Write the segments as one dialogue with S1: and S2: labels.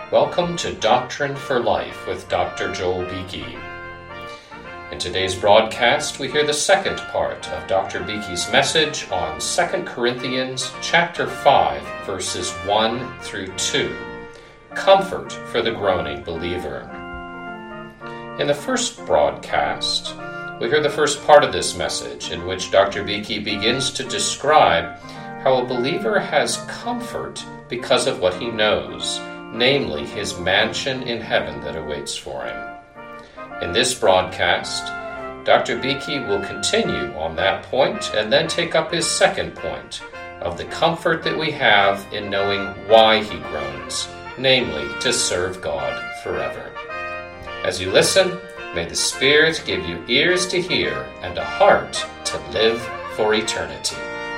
S1: Welcome to Doctrine for Life with Dr. Joel Beeke. In today's broadcast, we hear the second part of Dr. Beeke's message on 2 Corinthians chapter 5, verses 1 through 2, Comfort for the Groaning Believer. In the first broadcast, we hear the first part of this message, in which Dr. Beeke begins to describe how a believer has comfort because of what he knows, namely his mansion in heaven that awaits for him. In this broadcast, Dr. Beeke will continue on that point and then take up his second point of the comfort that we have in knowing why he groans, namely to serve God forever. As you listen, may the Spirit give you ears to hear and a heart to live for eternity.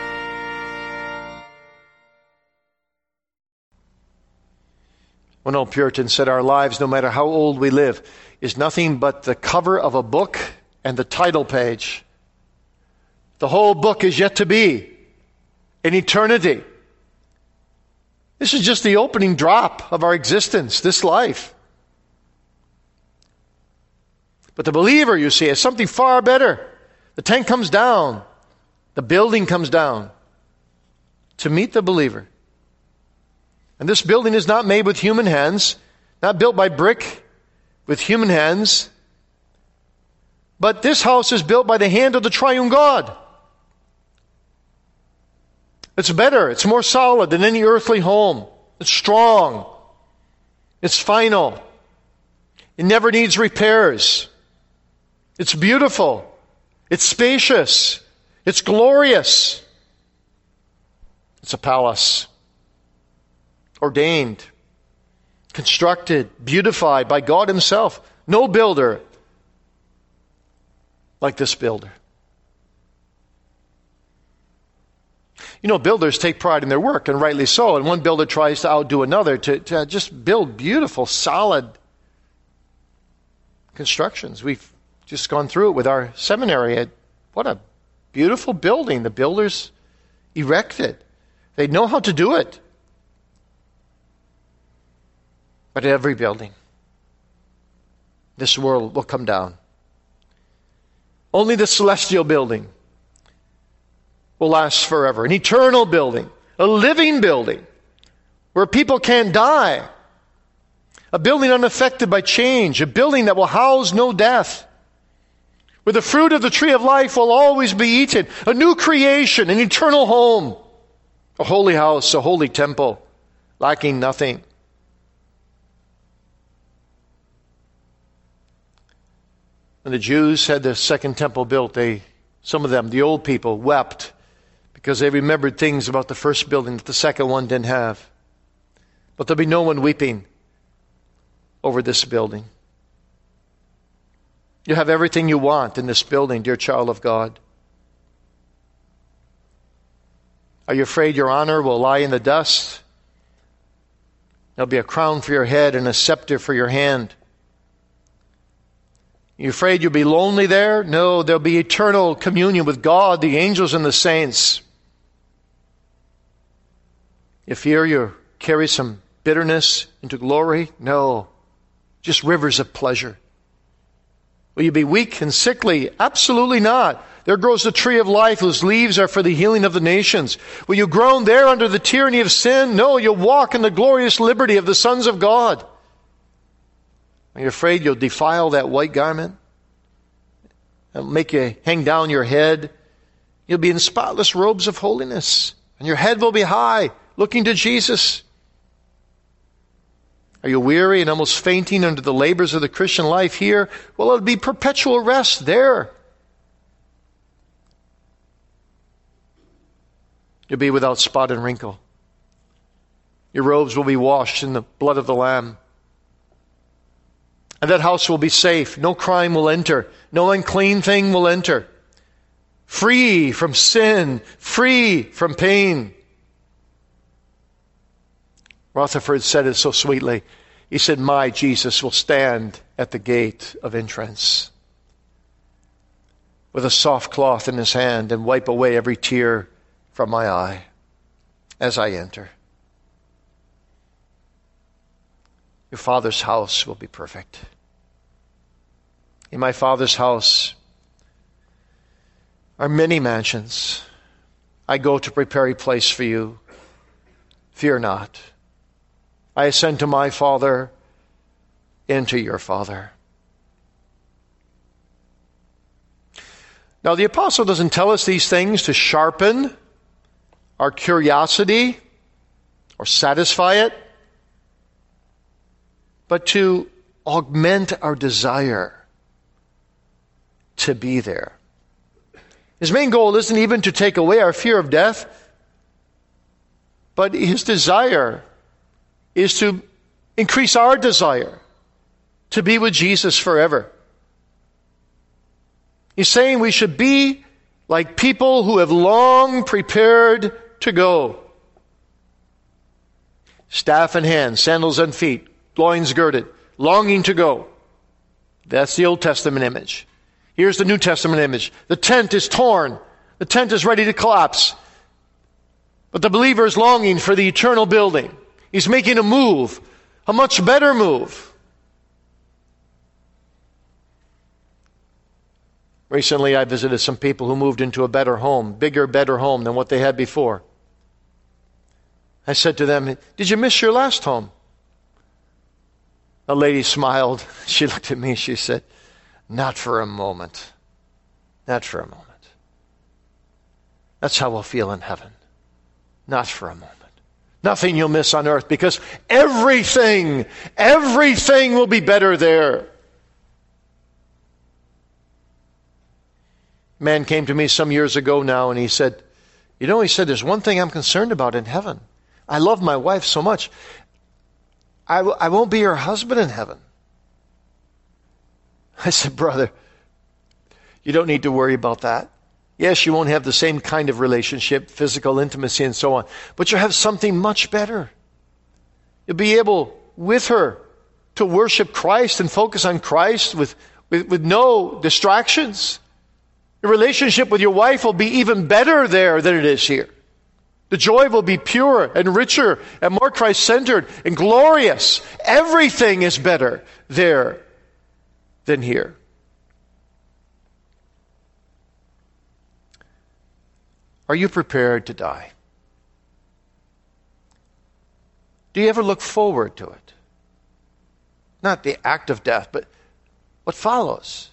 S2: One old Puritan said, our lives, no matter how old we live, is nothing but the cover of a book and the title page. The whole book is yet to be in eternity. This is just the opening drop of our existence, this life. But the believer, you see, is something far better. The tent comes down. The building comes down to meet the believer. And this building is not made with human hands, not built by brick with human hands, but this house is built by the hand of the triune God. It's better, it's more solid than any earthly home. It's strong. It's final. It never needs repairs. It's beautiful. It's spacious. It's glorious. It's a palace. Ordained, constructed, beautified by God Himself. No builder like this builder. You know, builders take pride in their work, and rightly so. And one builder tries to outdo another to just build beautiful, solid constructions. We've just gone through it with our seminary. What a beautiful building the builders erected. They know how to do it. But every building, this world will come down. Only the celestial building will last forever. An eternal building, a living building, where people can't die. A building unaffected by change, a building that will house no death, where the fruit of the tree of life will always be eaten. A new creation, an eternal home, a holy house, a holy temple, lacking nothing. When the Jews had the second temple built, some of them, the old people, wept because they remembered things about the first building that the second one didn't have. But there'll be no one weeping over this building. You have everything you want in this building, dear child of God. Are you afraid your honor will lie in the dust? There'll be a crown for your head and a scepter for your hand. You afraid you'll be lonely there? No, there'll be eternal communion with God, the angels, and the saints. You fear you'll carry some bitterness into glory? No, just rivers of pleasure. Will you be weak and sickly? Absolutely not. There grows the tree of life whose leaves are for the healing of the nations. Will you groan there under the tyranny of sin? No, you'll walk in the glorious liberty of the sons of God. Are you afraid you'll defile that white garment? It'll make you hang down your head. You'll be in spotless robes of holiness. And your head will be high, looking to Jesus. Are you weary and almost fainting under the labors of the Christian life here? Well, it'll be perpetual rest there. You'll be without spot and wrinkle. Your robes will be washed in the blood of the Lamb. And that house will be safe. No crime will enter. No unclean thing will enter. Free from sin. Free from pain. Rutherford said it so sweetly. He said, my Jesus will stand at the gate of entrance with a soft cloth in his hand and wipe away every tear from my eye as I enter. your Father's house will be perfect. In my Father's house are many mansions. I go to prepare a place for you. Fear not. I ascend to my Father and to your Father. Now, the apostle doesn't tell us these things to sharpen our curiosity or satisfy it, but to augment our desire to be there. His main goal isn't even to take away our fear of death, but his desire is to increase our desire to be with Jesus forever. He's saying we should be like people who have long prepared to go. Staff in hand, sandals on feet, loins girded, longing to go. That's the Old Testament image. Here's the New Testament image. The tent is torn. The tent is ready to collapse. But the believer is longing for the eternal building. He's making a move, a much better move. Recently, I visited some people who moved into a better home, bigger, better home than what they had before. I said to them, "Did you miss your last home?" A lady smiled. She looked at me. She said, "Not for a moment. Not for a moment." That's how we'll feel in heaven. Not for a moment. Nothing you'll miss on earth, because everything will be better there. A man came to me some years ago now, and he said, he said, "There's one thing I'm concerned about in heaven. I love my wife so much. I won't be her husband in heaven." I said, "Brother, you don't need to worry about that. Yes, you won't have the same kind of relationship, physical intimacy and so on, but you'll have something much better. You'll be able, with her, to worship Christ and focus on Christ with no distractions. Your relationship with your wife will be even better there than it is here. The joy will be pure and richer and more Christ-centered and glorious. Everything is better there than here." Are you prepared to die? Do you ever look forward to it? Not the act of death, but what follows.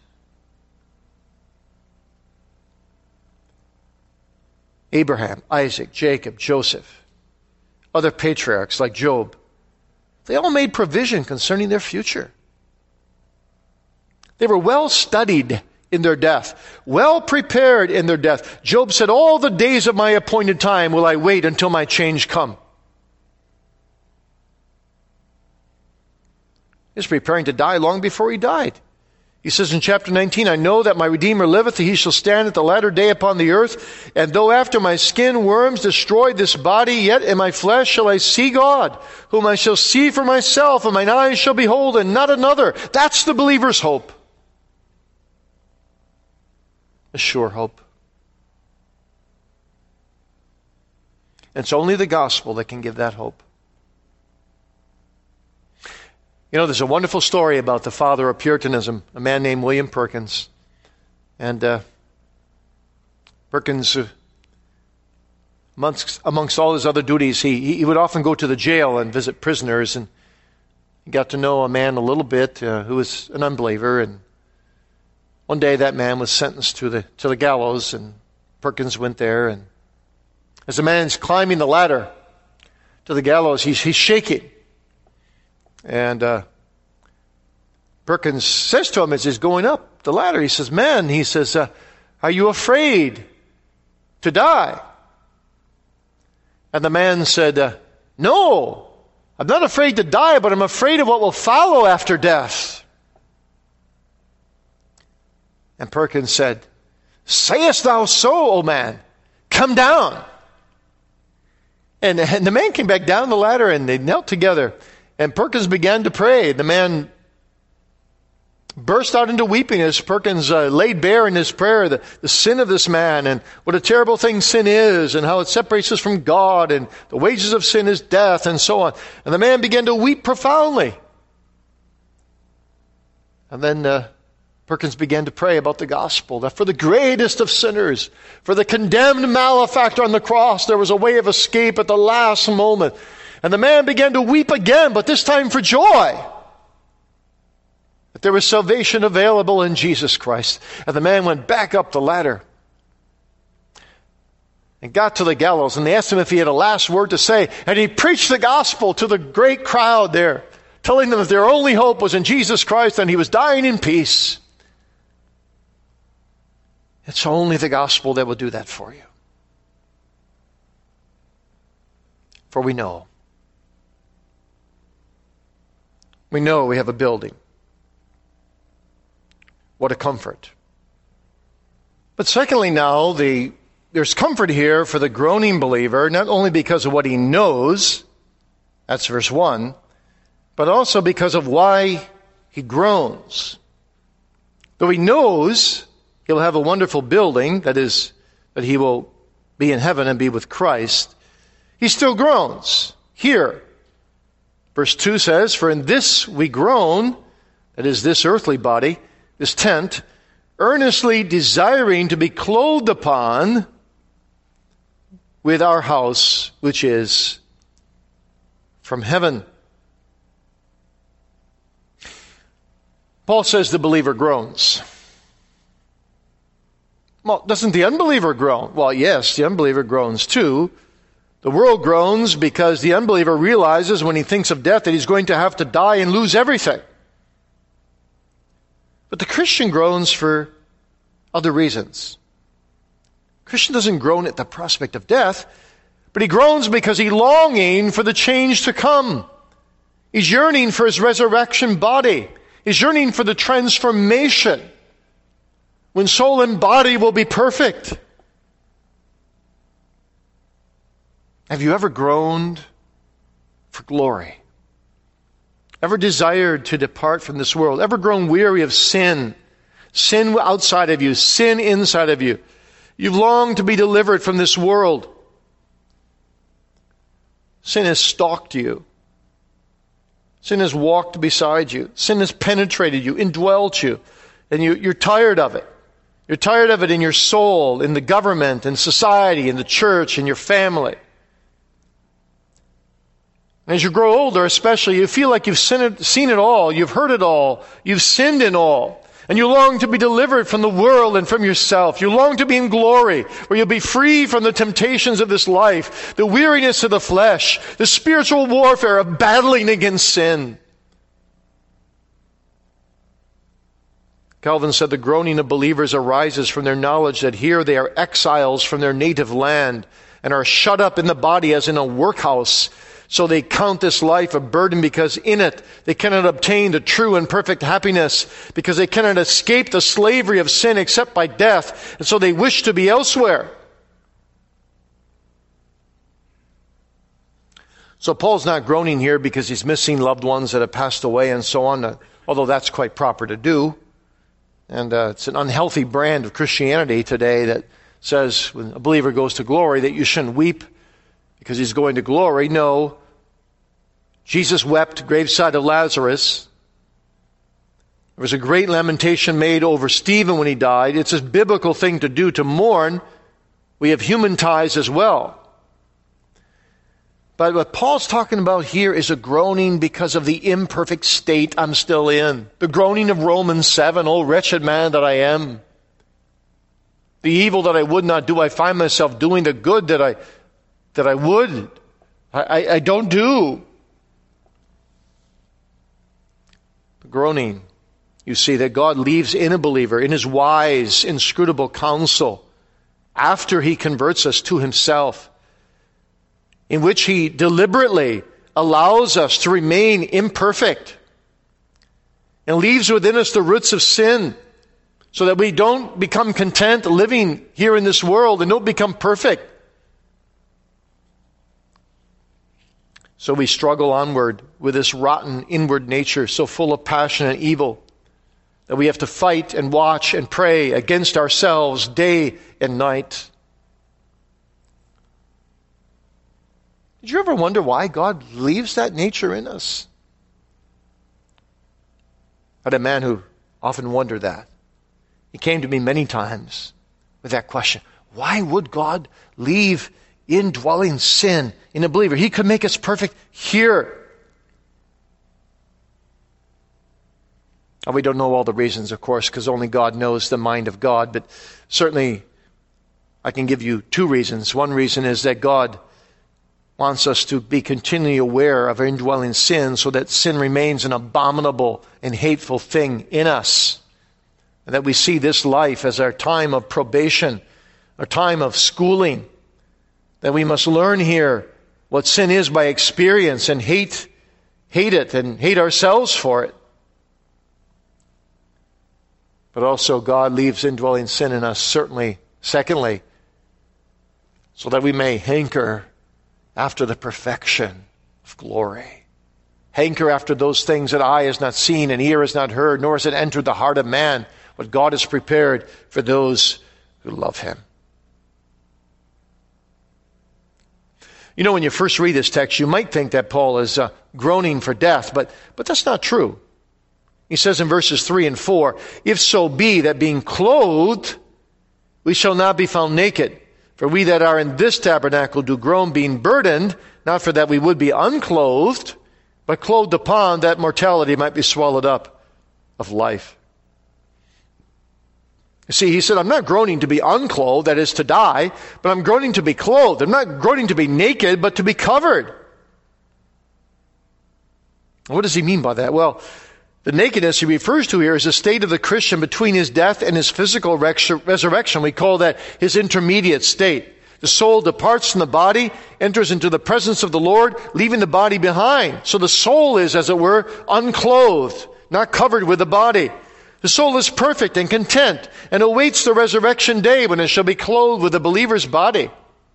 S2: Abraham, Isaac, Jacob, Joseph, other patriarchs like Job, they all made provision concerning their future. They were well studied in their death, well prepared in their death. Job said, "All the days of my appointed time will I wait until my change come." He was preparing to die long before he died. He says in chapter 19, "I know that my Redeemer liveth, and he shall stand at the latter day upon the earth. And though after my skin worms destroyed this body, yet in my flesh shall I see God, whom I shall see for myself, and mine eyes shall behold, and not another." That's the believer's hope. A sure hope. It's only the gospel that can give that hope. There's a wonderful story about the father of Puritanism, a man named William Perkins. And Perkins, amongst all his other duties, he would often go to the jail and visit prisoners. And he got to know a man a little bit who was an unbeliever. And one day that man was sentenced to the gallows, and Perkins went there. And as the man's climbing the ladder to the gallows, he's shaking. And Perkins says to him as he's going up the ladder, he says, "Man," he says, "are you afraid to die?" And the man said, "No, I'm not afraid to die, but I'm afraid of what will follow after death." And Perkins said, "Sayest thou so, O man? Come down." And the man came back down the ladder, and they knelt together. And Perkins began to pray. The man burst out into weeping as Perkins laid bare in his prayer the sin of this man, and what a terrible thing sin is, and how it separates us from God, and the wages of sin is death, and so on. And the man began to weep profoundly. And then Perkins began to pray about the gospel, that for the greatest of sinners, for the condemned malefactor on the cross, there was a way of escape at the last moment. And the man began to weep again, but this time for joy, that there was salvation available in Jesus Christ. And the man went back up the ladder and got to the gallows, and they asked him if he had a last word to say. And he preached the gospel to the great crowd there, telling them that their only hope was in Jesus Christ, and he was dying in peace. It's only the gospel that will do that for you. For we know we have a building. What a comfort. But secondly now, there's comfort here for the groaning believer, not only because of what he knows, that's verse 1, but also because of why he groans. Though he knows he'll have a wonderful building, that is, that he will be in heaven and be with Christ, he still groans. Here, verse 2 says, "For in this we groan," that is, this earthly body, this tent, "earnestly desiring to be clothed upon with our house, which is from heaven." Paul says the believer groans. Well, doesn't the unbeliever groan? Well, yes, the unbeliever groans too. The world groans because the unbeliever realizes when he thinks of death that he's going to have to die and lose everything. But the Christian groans for other reasons. The Christian doesn't groan at the prospect of death, but he groans because he's longing for the change to come. He's yearning for his resurrection body. He's yearning for the transformation when soul and body will be perfect. Have you ever groaned for glory? Ever desired to depart from this world? Ever grown weary of sin? Sin outside of you, sin inside of you. You've longed to be delivered from this world. Sin has stalked you. Sin has walked beside you. Sin has penetrated you, indwelt you. And you're tired of it. You're tired of it in your soul, in the government, in society, in the church, in your family. And as you grow older especially, you feel like you've seen it all, you've heard it all, you've sinned in all. And you long to be delivered from the world and from yourself. You long to be in glory, where you'll be free from the temptations of this life, the weariness of the flesh, the spiritual warfare of battling against sin. Calvin said the groaning of believers arises from their knowledge that here they are exiles from their native land and are shut up in the body as in a workhouse. So they count this life a burden because in it they cannot obtain the true and perfect happiness, because they cannot escape the slavery of sin except by death, and so they wish to be elsewhere. So Paul's not groaning here because he's missing loved ones that have passed away and so on, although that's quite proper to do. And it's an unhealthy brand of Christianity today that says when a believer goes to glory that you shouldn't weep because he's going to glory. No. Jesus wept graveside of Lazarus. There was a great lamentation made over Stephen when he died. It's a biblical thing to do, to mourn. We have human ties as well. But what Paul's talking about here is a groaning because of the imperfect state I'm still in. The groaning of Romans 7, "O wretched man that I am. The evil that I would not do, I find myself doing. The good that I would, I don't do." The groaning, you see, that God leaves in a believer, in his wise, inscrutable counsel, after he converts us to himself, in which he deliberately allows us to remain imperfect and leaves within us the roots of sin so that we don't become content living here in this world and don't become perfect. So we struggle onward with this rotten inward nature so full of passion and evil that we have to fight and watch and pray against ourselves day and night. Did you ever wonder why God leaves that nature in us? I had a man who often wondered that. He came to me many times with that question. Why would God leave indwelling sin in a believer? He could make us perfect here. And we don't know all the reasons, of course, because only God knows the mind of God. But certainly, I can give you two reasons. One reason is that God wants us to be continually aware of our indwelling sin so that sin remains an abominable and hateful thing in us. And that we see this life as our time of probation, our time of schooling. That we must learn here what sin is by experience and hate it and hate ourselves for it. But also God leaves indwelling sin in us, certainly, secondly, so that we may hanker after the perfection of glory. Hanker after those things that eye has not seen and ear has not heard, nor has it entered the heart of man, what God has prepared for those who love Him. You know, when you first read this text, you might think that Paul is groaning for death, but that's not true. He says in verses 3 and 4, if so be that being clothed, we shall not be found naked. For we that are in this tabernacle do groan, being burdened, not for that we would be unclothed, but clothed upon, that mortality might be swallowed up of life. You see, he said, I'm not groaning to be unclothed, that is to die, but I'm groaning to be clothed. I'm not groaning to be naked, but to be covered. What does he mean by that? Well, the nakedness he refers to here is the state of the Christian between his death and his physical resurrection. We call that his intermediate state. The soul departs from the body, enters into the presence of the Lord, leaving the body behind. So the soul is, as it were, unclothed, not covered with the body. The soul is perfect and content and awaits the resurrection day when it shall be clothed with the believer's body.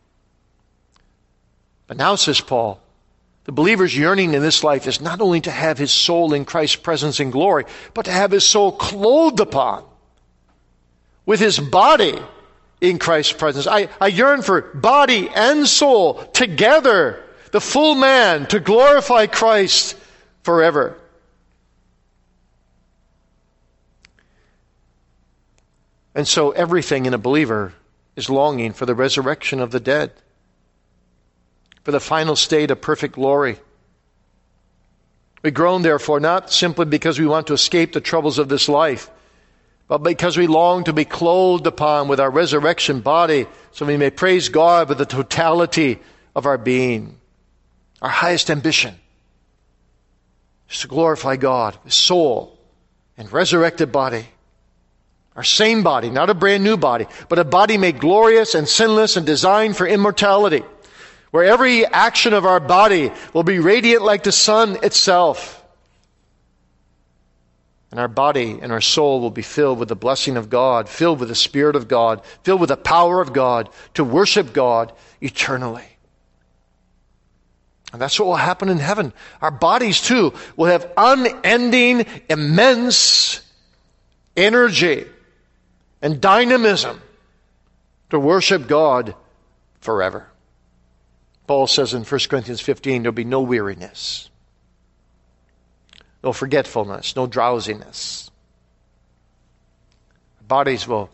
S2: But now, says Paul, the believer's yearning in this life is not only to have his soul in Christ's presence and glory, but to have his soul clothed upon with his body in Christ's presence. I yearn for body and soul together, the full man, to glorify Christ forever. And so everything in a believer is longing for the resurrection of the dead, for the final state of perfect glory. We groan, therefore, not simply because we want to escape the troubles of this life, but because we long to be clothed upon with our resurrection body, so we may praise God with the totality of our being. Our highest ambition is to glorify God with soul and resurrected body. Our same body, not a brand new body, but a body made glorious and sinless and designed for immortality, where every action of our body will be radiant like the sun itself. And our body and our soul will be filled with the blessing of God, filled with the Spirit of God, filled with the power of God, to worship God eternally. And that's what will happen in heaven. Our bodies, too, will have unending, immense energy and dynamism to worship God forever. Paul says in 1 Corinthians 15, there'll be no weariness, no forgetfulness, no drowsiness. Our bodies will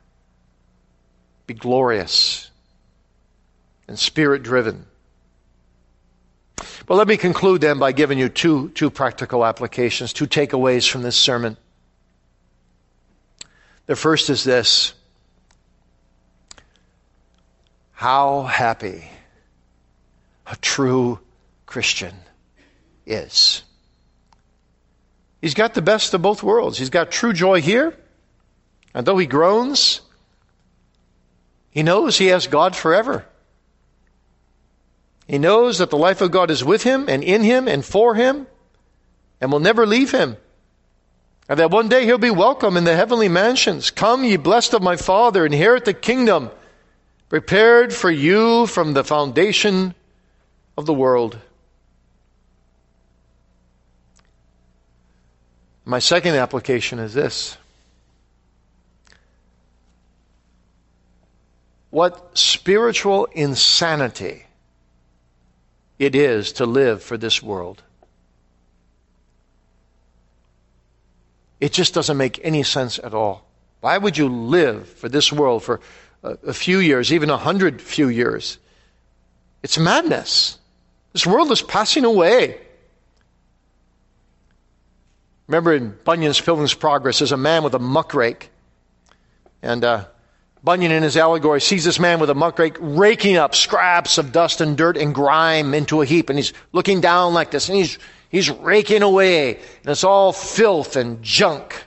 S2: be glorious and spirit-driven. Well, let me conclude then by giving you two practical applications, two takeaways from this sermon. The first is this: how happy a true Christian is. He's got the best of both worlds. He's got true joy here, and though he groans, he knows he has God forever. He knows that the life of God is with him and in him and for him and will never leave him. And that one day he'll be welcome in the heavenly mansions. Come, ye blessed of my Father, inherit the kingdom prepared for you from the foundation of the world. My second application is this: what spiritual insanity it is to live for this world. It just doesn't make any sense at all. Why would you live for this world for a few years, even 100 few years? It's madness. This world is passing away. Remember in Bunyan's Pilgrim's Progress, there's a man with a muckrake. And Bunyan in his allegory sees this man with a muckrake raking up scraps of dust and dirt and grime into a heap. And he's looking down like this, and he's raking away. And it's all filth and junk.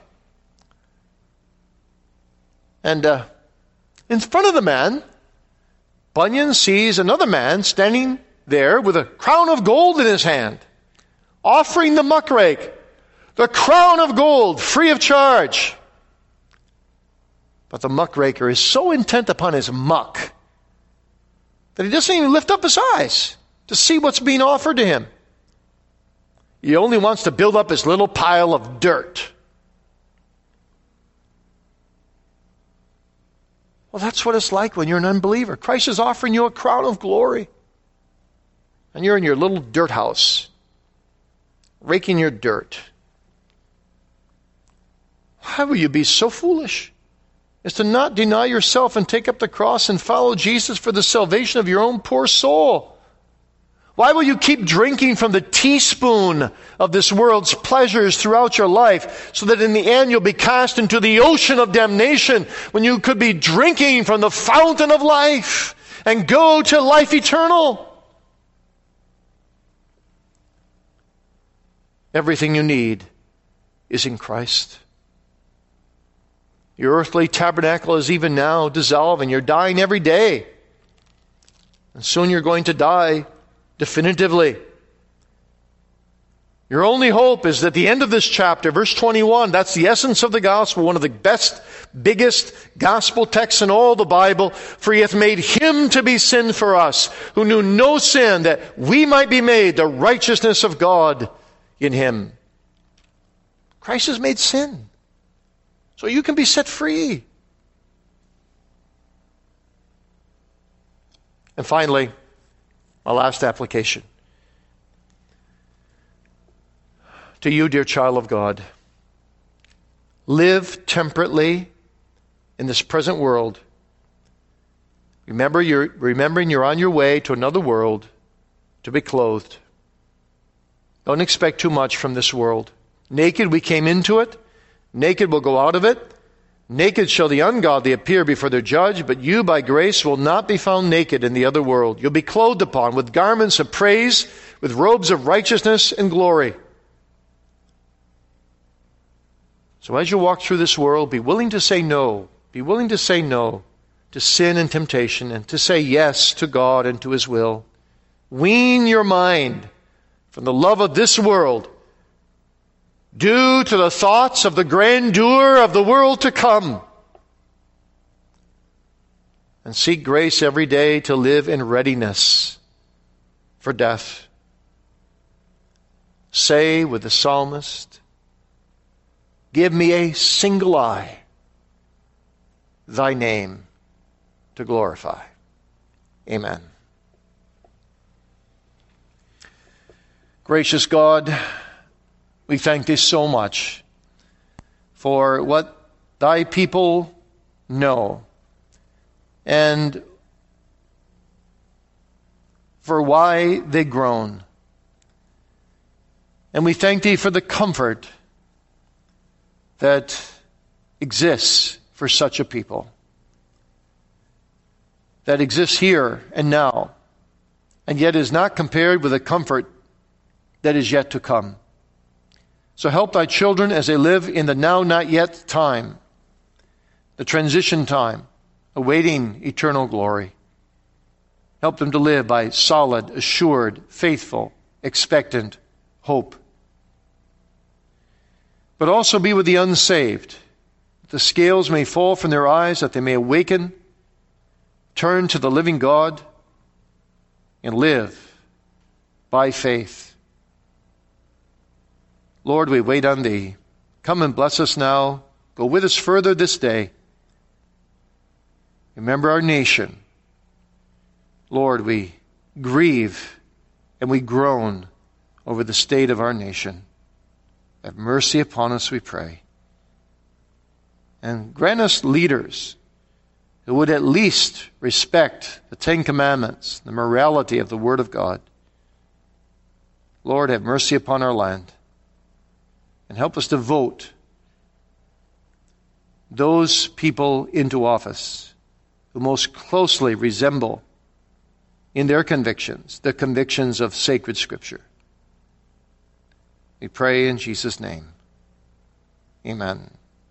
S2: And in front of the man, Bunyan sees another man standing there with a crown of gold in his hand, offering the muckrake the crown of gold, free of charge. But the muckraker is so intent upon his muck that he doesn't even lift up his eyes to see what's being offered to him. He only wants to build up his little pile of dirt. Well, that's what it's like when you're an unbeliever. Christ is offering you a crown of glory. And you're in your little dirt house, raking your dirt. Why will you be so foolish as to not deny yourself and take up the cross and follow Jesus for the salvation of your own poor soul? Why will you keep drinking from the teaspoon of this world's pleasures throughout your life so that in the end you'll be cast into the ocean of damnation when you could be drinking from the fountain of life and go to life eternal? Everything you need is in Christ. Your earthly tabernacle is even now dissolving. You're dying every day. And soon you're going to die definitively. Your only hope is that the end of this chapter, verse 21, that's the essence of the gospel, one of the best, biggest gospel texts in all the Bible. For he hath made him to be sin for us, who knew no sin, that we might be made the righteousness of God in him. Christ has made sin, so you can be set free. And finally, my last application. To you, dear child of God, live temperately in this present world. Remembering you're on your way to another world to be clothed. Don't expect too much from this world. Naked we came into it. Naked we'll go out of it. Naked shall the ungodly appear before their judge, but you by grace will not be found naked in the other world. You'll be clothed upon with garments of praise, with robes of righteousness and glory. So as you walk through this world, be willing to say no. Be willing to say no to sin and temptation, and to say yes to God and to his will. Wean your mind from the love of this world due to the thoughts of the grandeur of the world to come. And seek grace every day to live in readiness for death. Say with the psalmist, give me a single eye, thy name to glorify. Amen. Gracious God, we thank thee so much for what thy people know and for why they groan. And we thank thee for the comfort that exists for such a people, that exists here and now, and yet is not compared with the comfort that is yet to come. So help thy children as they live in the now not yet time, the transition time, awaiting eternal glory. Help them to live by solid, assured, faithful, expectant hope. But also be with the unsaved, that the scales may fall from their eyes, that they may awaken, turn to the living God, and live by faith. Lord, we wait on thee. Come and bless us now. Go with us further this day. Remember our nation. Lord, we grieve and we groan over the state of our nation. Have mercy upon us, we pray. And grant us leaders who would at least respect the Ten Commandments, the morality of the Word of God. Lord, have mercy upon our land and help us to vote those people into office who most closely resemble in their convictions the convictions of sacred Scripture. We pray in Jesus' name. Amen.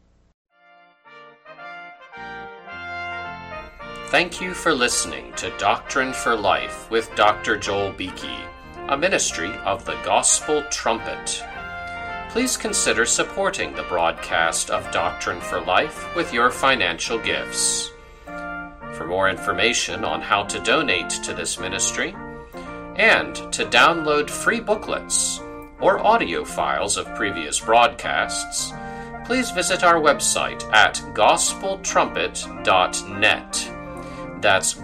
S1: Thank you for listening to Doctrine for Life with Dr. Joel Beeke, a ministry of the Gospel Trumpet. Please consider supporting the broadcast of Doctrine for Life with your financial gifts. For more information on how to donate to this ministry and to download free booklets or audio files of previous broadcasts, please visit our website at gospeltrumpet.net. That's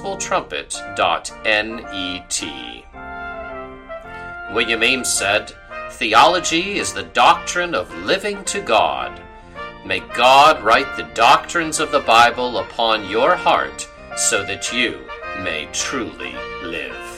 S1: gospeltrumpet.net. William Ames said, "Theology is the doctrine of living to God." May God write the doctrines of the Bible upon your heart so that you may truly live.